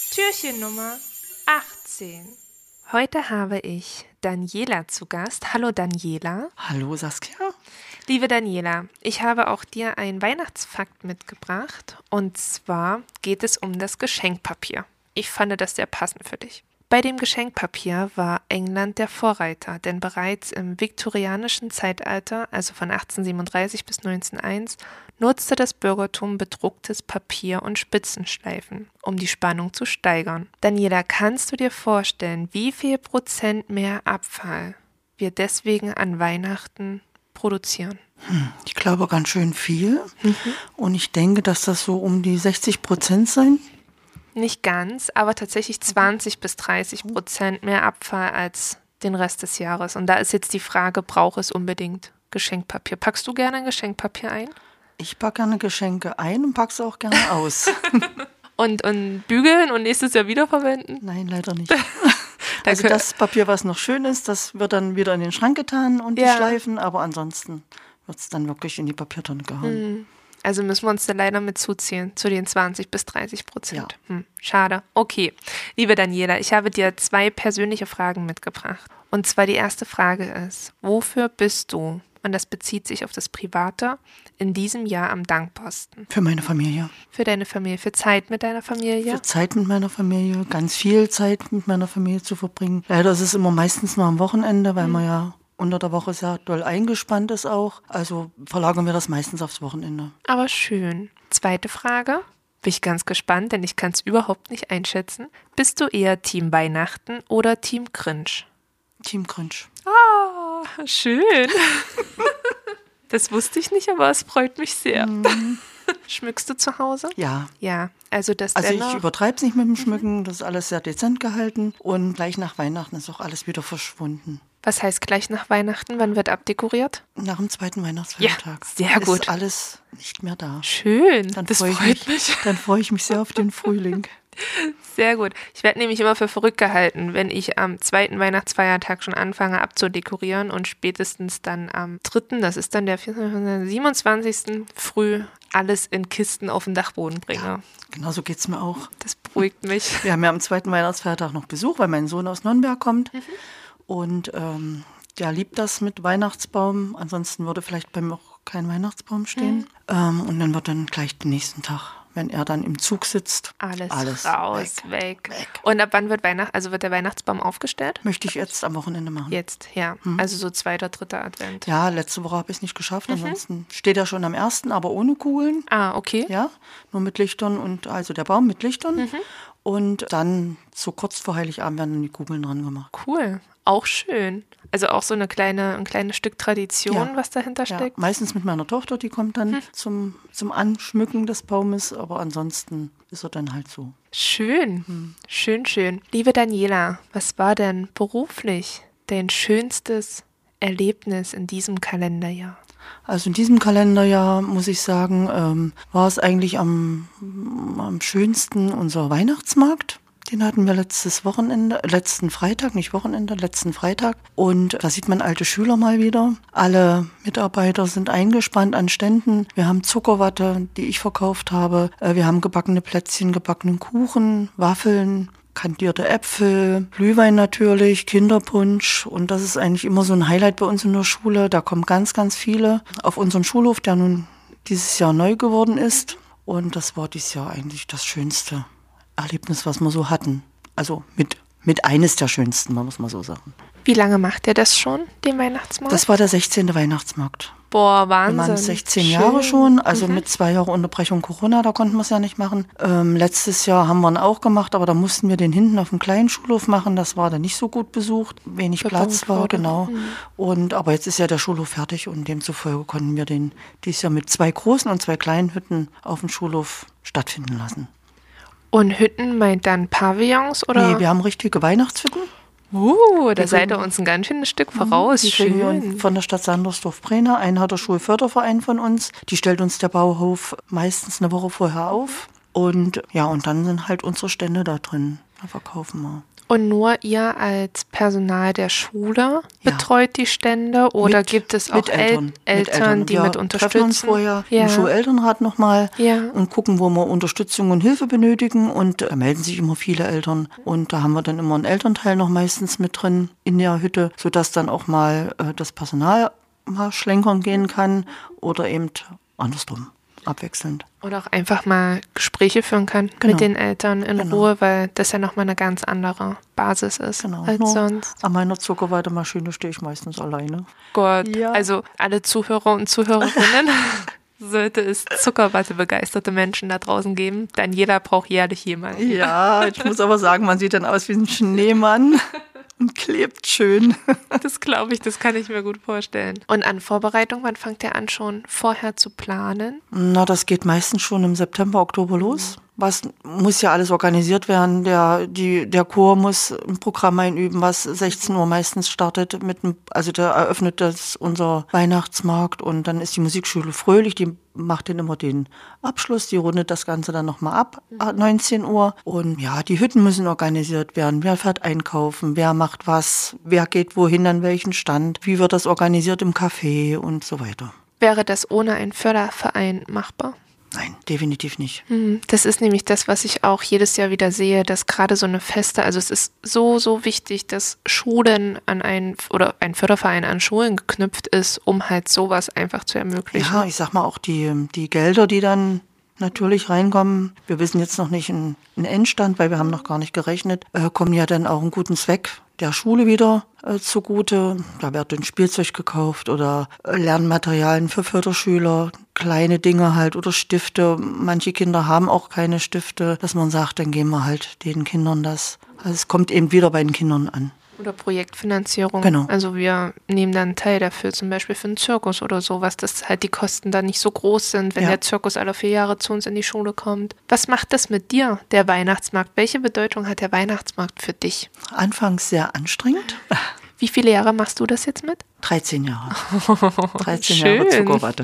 Türchen Nummer 18. Heute habe ich Daniela zu Gast. Hallo Daniela. Hallo Saskia. Liebe Daniela, ich habe auch dir einen Weihnachtsfakt mitgebracht. Und zwar geht es um das Geschenkpapier. Ich fand das sehr passend für dich. Bei dem Geschenkpapier war England der Vorreiter, denn bereits im viktorianischen Zeitalter, also von 1837 bis 1901, nutzte das Bürgertum bedrucktes Papier und Spitzenschleifen, um die Spannung zu steigern. Daniela, kannst du dir vorstellen, wie viel Prozent mehr Abfall wir deswegen an Weihnachten produzieren? Ich glaube ganz schön viel. Und ich denke, dass das so um die 60% sind. Nicht ganz, aber tatsächlich 20-30% mehr Abfall als den Rest des Jahres. Und da ist jetzt die Frage, braucht es unbedingt Geschenkpapier? Packst du gerne Geschenkpapier ein? Ich packe gerne Geschenke ein und packe sie auch gerne aus. Und bügeln und nächstes Jahr wiederverwenden? Nein, leider nicht. Also das Papier, was noch schön ist, das wird dann wieder in den Schrank getan und die Schleifen, aber ansonsten wird es dann wirklich in die Papiertonne gehauen. Also müssen wir uns da leider mit zuziehen, zu den 20-30%. Ja. Schade. Okay, liebe Daniela, ich habe dir 2 persönliche Fragen mitgebracht. Und zwar die erste Frage ist, wofür bist du, und das bezieht sich auf das Private, in diesem Jahr am dankbarsten? Für meine Familie. Für deine Familie, für Zeit mit deiner Familie? Für Zeit mit meiner Familie, ganz viel Zeit mit meiner Familie zu verbringen. Leider ist es immer meistens nur am Wochenende, weil man ja unter der Woche sehr doll eingespannt ist auch. Also verlagern wir das meistens aufs Wochenende. Aber schön. Zweite Frage. Bin ich ganz gespannt, denn ich kann es überhaupt nicht einschätzen. Bist du eher Team Weihnachten oder Team Grinch? Team Grinch. Ah, schön. Das wusste ich nicht, aber es freut mich sehr. Schmückst du zu Hause? Ja. Ja, also das Also ich übertreibe es nicht mit dem Schmücken, das ist alles sehr dezent gehalten. Und gleich nach Weihnachten ist auch alles wieder verschwunden. Was heißt gleich nach Weihnachten? Wann wird abdekoriert? Nach dem zweiten Weihnachtsfeiertag. Ja, sehr gut. Ist alles nicht mehr da. Schön, Dann das freue freut mich. Dann freue ich mich sehr auf den Frühling. Sehr gut. Ich werde nämlich immer für verrückt gehalten, wenn ich am 2. Weihnachtsfeiertag schon anfange abzudekorieren und spätestens dann am 3., das ist dann der 27. früh, alles in Kisten auf den Dachboden bringe. Ja, genau so geht es mir auch. Das beruhigt mich. Wir haben ja am 2. Weihnachtsfeiertag noch Besuch, weil mein Sohn aus Nürnberg kommt. Und der liebt das mit Weihnachtsbaum. Ansonsten würde vielleicht bei mir auch kein Weihnachtsbaum stehen. Und dann wird dann gleich den nächsten Tag, wenn er dann im Zug sitzt, alles raus, weg. Und ab wann wird wird der Weihnachtsbaum aufgestellt? Möchte ich jetzt am Wochenende machen. Jetzt, ja. Also so 2., 3. Advent. Ja, letzte Woche habe ich es nicht geschafft. Ansonsten steht er schon am 1., aber ohne Kugeln. Ah, okay. Ja, nur mit Lichtern und also der Baum mit Lichtern. Und dann so kurz vor Heiligabend werden dann die Kugeln dran gemacht. Cool. Auch schön. Also auch so ein kleines Stück Tradition, was dahinter steckt. Ja, meistens mit meiner Tochter, die kommt dann zum Anschmücken des Baumes, aber ansonsten ist er dann halt so. Schön, schön. Liebe Daniela, was war denn beruflich dein schönstes Erlebnis in diesem Kalenderjahr? Also in diesem Kalenderjahr, muss ich sagen, war es eigentlich am schönsten unser Weihnachtsmarkt. Den hatten wir letzten Freitag. Und da sieht man alte Schüler mal wieder. Alle Mitarbeiter sind eingespannt an Ständen. Wir haben Zuckerwatte, die ich verkauft habe. Wir haben gebackene Plätzchen, gebackenen Kuchen, Waffeln, kandierte Äpfel, Glühwein natürlich, Kinderpunsch. Und das ist eigentlich immer so ein Highlight bei uns in der Schule. Da kommen ganz, ganz viele auf unseren Schulhof, der nun dieses Jahr neu geworden ist. Und das war dieses Jahr eigentlich das schönste Erlebnis, was wir so hatten. Also mit eines der schönsten, man muss mal so sagen. Wie lange macht ihr das schon, den Weihnachtsmarkt? Das war der 16. Weihnachtsmarkt. Boah, Wahnsinn. Wir waren 16 Jahre schon, also mit 2 Jahren Unterbrechung Corona, da konnten wir es ja nicht machen. Letztes Jahr haben wir ihn auch gemacht, aber da mussten wir den hinten auf dem kleinen Schulhof machen. Das war dann nicht so gut besucht, wenig Platz war, genau. Aber jetzt ist ja der Schulhof fertig und demzufolge konnten wir den dieses Jahr mit 2 großen und 2 kleinen Hütten auf dem Schulhof stattfinden lassen. Und Hütten meint dann Pavillons, oder? Nee, wir haben richtige Weihnachtshütten. Da seid ihr uns ein ganz schönes Stück voraus. Die kriegen wir von der Stadt Sandersdorf-Prena. Einen hat der Schulförderverein von uns. Die stellt uns der Bauhof meistens eine Woche vorher auf. Und ja, und dann sind halt unsere Stände da drin. Da verkaufen wir. Und nur ihr als Personal der Schule betreut die Stände oder gibt es auch Eltern, die mit unterstützen? Wir treffen uns vorher im Schuelternrat nochmal und gucken, wo wir Unterstützung und Hilfe benötigen. Und da melden sich immer viele Eltern. Und da haben wir dann immer einen Elternteil noch meistens mit drin in der Hütte, sodass dann auch mal das Personal mal schlenkern gehen kann oder eben andersrum. Abwechselnd. Oder auch einfach mal Gespräche führen kann mit den Eltern in Ruhe, weil das ja nochmal eine ganz andere Basis ist als sonst. An meiner Zuckerwattemaschine stehe ich meistens alleine. Gott, also alle Zuhörer und Zuhörerinnen, sollte es Zuckerwatte-begeisterte Menschen da draußen geben, dann jeder braucht jährlich jemanden. Ja, ich muss aber sagen, man sieht dann aus wie ein Schneemann. Und klebt schön. Das glaube ich, das kann ich mir gut vorstellen. Und an Vorbereitung, wann fängt ihr an, schon vorher zu planen? Na, das geht meistens schon im September, Oktober los. Was muss ja alles organisiert werden. Der Chor muss ein Programm einüben, was 16 Uhr meistens startet. Also da eröffnet das unser Weihnachtsmarkt und dann ist die Musikschule Fröhlich, die macht dann immer den Abschluss, die rundet das Ganze dann nochmal ab, 19 Uhr. Und ja, die Hütten müssen organisiert werden. Wer fährt einkaufen, wer macht was, wer geht wohin an welchen Stand, wie wird das organisiert im Café und so weiter. Wäre das ohne einen Förderverein machbar? Nein, definitiv nicht. Das ist nämlich das, was ich auch jedes Jahr wieder sehe, dass gerade so eine Feste, also es ist so wichtig, dass Schulen ein Förderverein an Schulen geknüpft ist, um halt sowas einfach zu ermöglichen. Ja, ich sag mal auch die Gelder, die dann natürlich reinkommen, wir wissen jetzt noch nicht einen Endstand, weil wir haben noch gar nicht gerechnet, kommen ja dann auch einen guten Zweck der Schule wieder zugute. Da wird ein Spielzeug gekauft oder Lernmaterialien für Förderschüler, kleine Dinge halt oder Stifte. Manche Kinder haben auch keine Stifte, dass man sagt, dann geben wir halt den Kindern das. Also es kommt eben wieder bei den Kindern an. Oder Projektfinanzierung. Genau. Also wir nehmen dann einen Teil dafür, zum Beispiel für einen Zirkus oder sowas, dass halt die Kosten dann nicht so groß sind, wenn der Zirkus alle 4 Jahre zu uns in die Schule kommt. Was macht das mit dir, der Weihnachtsmarkt? Welche Bedeutung hat der Weihnachtsmarkt für dich? Anfangs sehr anstrengend. Wie viele Jahre machst du das jetzt mit? 13 Jahre. 13 Schön. Jahre Zuckerwatte.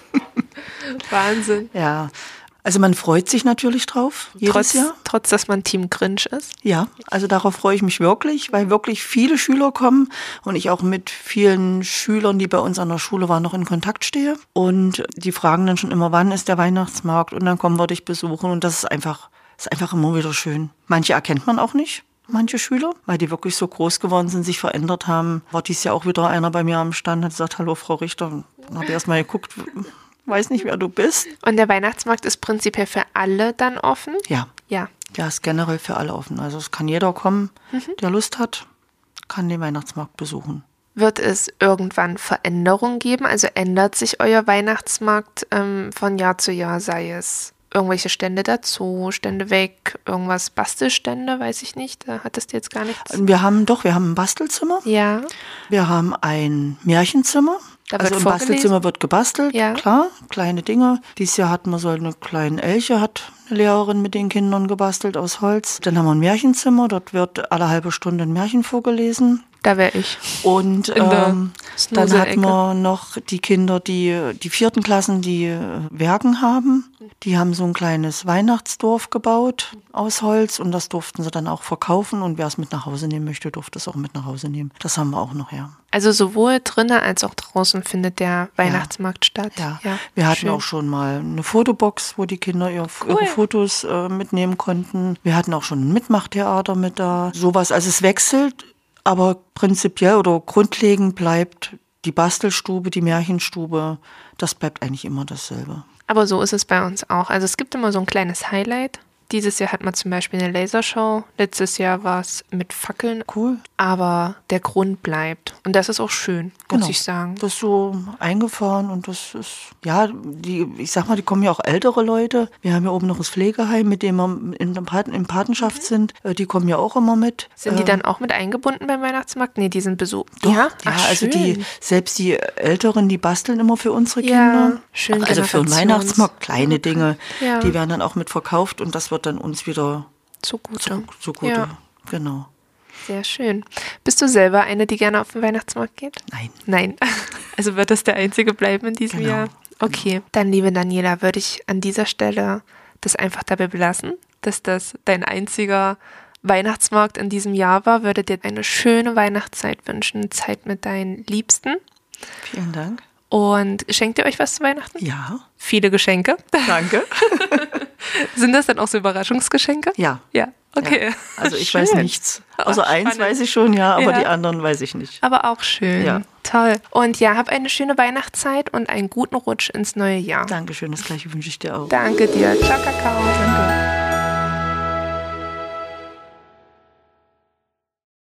Wahnsinn. Ja. Also man freut sich natürlich drauf, jedes Jahr. Trotz, dass man Team Grinch ist? Ja, also darauf freue ich mich wirklich, weil wirklich viele Schüler kommen und ich auch mit vielen Schülern, die bei uns an der Schule waren, noch in Kontakt stehe. Und die fragen dann schon immer, wann ist der Weihnachtsmarkt? Und dann kommen wir dich besuchen und das ist einfach immer wieder schön. Manche erkennt man auch nicht. Manche Schüler, weil die wirklich so groß geworden sind, sich verändert haben. War dieses Jahr auch wieder einer bei mir am Stand, hat gesagt, hallo Frau Richter. Dann habe ich erst mal geguckt, weiß nicht, wer du bist. Und der Weihnachtsmarkt ist prinzipiell für alle dann offen? Ja. Ja. Ja, ist generell für alle offen. Also es kann jeder kommen, der Lust hat, kann den Weihnachtsmarkt besuchen. Wird es irgendwann Veränderungen geben? Also ändert sich euer Weihnachtsmarkt von Jahr zu Jahr, sei es irgendwelche Stände dazu, Stände weg, irgendwas Bastelstände, weiß ich nicht. Da hattest du jetzt gar nichts. Wir haben ein Bastelzimmer. Ja. Wir haben ein Märchenzimmer. Also im Bastelzimmer wird gebastelt, klar, kleine Dinge. Dieses Jahr hatten wir so eine kleine Elche, hat eine Lehrerin mit den Kindern gebastelt aus Holz. Dann haben wir ein Märchenzimmer, dort wird alle halbe Stunde ein Märchen vorgelesen. Da wäre ich. Und dann hatten wir noch die Kinder, die 4. Klassen, die Werken haben. Die haben so ein kleines Weihnachtsdorf gebaut aus Holz und das durften sie dann auch verkaufen. Und wer es mit nach Hause nehmen möchte, durfte es auch mit nach Hause nehmen. Das haben wir auch noch, ja. Also sowohl drinnen als auch draußen findet der Weihnachtsmarkt statt. Ja. Wir hatten auch schon mal eine Fotobox, wo die Kinder ihre Fotos mitnehmen konnten. Wir hatten auch schon ein Mitmachtheater mit da. Sowas, also es wechselt. Aber prinzipiell oder grundlegend bleibt die Bastelstube, die Märchenstube, das bleibt eigentlich immer dasselbe. Aber so ist es bei uns auch. Also es gibt immer so ein kleines Highlight. Dieses Jahr hat man zum Beispiel eine Lasershow. Letztes Jahr war es mit Fackeln. Cool. Aber der Grund bleibt. Und das ist auch schön, muss ich sagen. Das ist so eingefahren und das ist, ja, ich sag mal, die kommen ja auch ältere Leute. Wir haben ja oben noch das Pflegeheim, mit dem wir in Patenschaft sind. Die kommen ja auch immer mit. Sind die dann auch mit eingebunden beim Weihnachtsmarkt? Nee, die sind besucht. Doch, ja, also selbst die Älteren, die basteln immer für unsere Kinder. Ja, schön. Also für den Weihnachtsmarkt kleine Dinge, die werden dann auch mit verkauft und das wird dann uns wieder zugute. Ja. Genau. Sehr schön. Bist du selber eine, die gerne auf den Weihnachtsmarkt geht? Nein. Also wird das der einzige bleiben in diesem Jahr? Okay. Dann, liebe Daniela, würde ich an dieser Stelle das einfach dabei belassen, dass das dein einziger Weihnachtsmarkt in diesem Jahr war, würde dir eine schöne Weihnachtszeit wünschen, Zeit mit deinen Liebsten. Vielen Dank. Und schenkt ihr euch was zu Weihnachten? Ja. Viele Geschenke. Danke. Sind das dann auch so Überraschungsgeschenke? Ja. Ja, okay. Ja. Also ich Schön. weiß nichts. Also eins weiß ich schon, ja, aber die anderen weiß ich nicht. Aber auch schön. Ja. Toll. Und ja, hab eine schöne Weihnachtszeit und einen guten Rutsch ins neue Jahr. Dankeschön, das gleiche wünsche ich dir auch. Danke dir. Ciao, Kakao.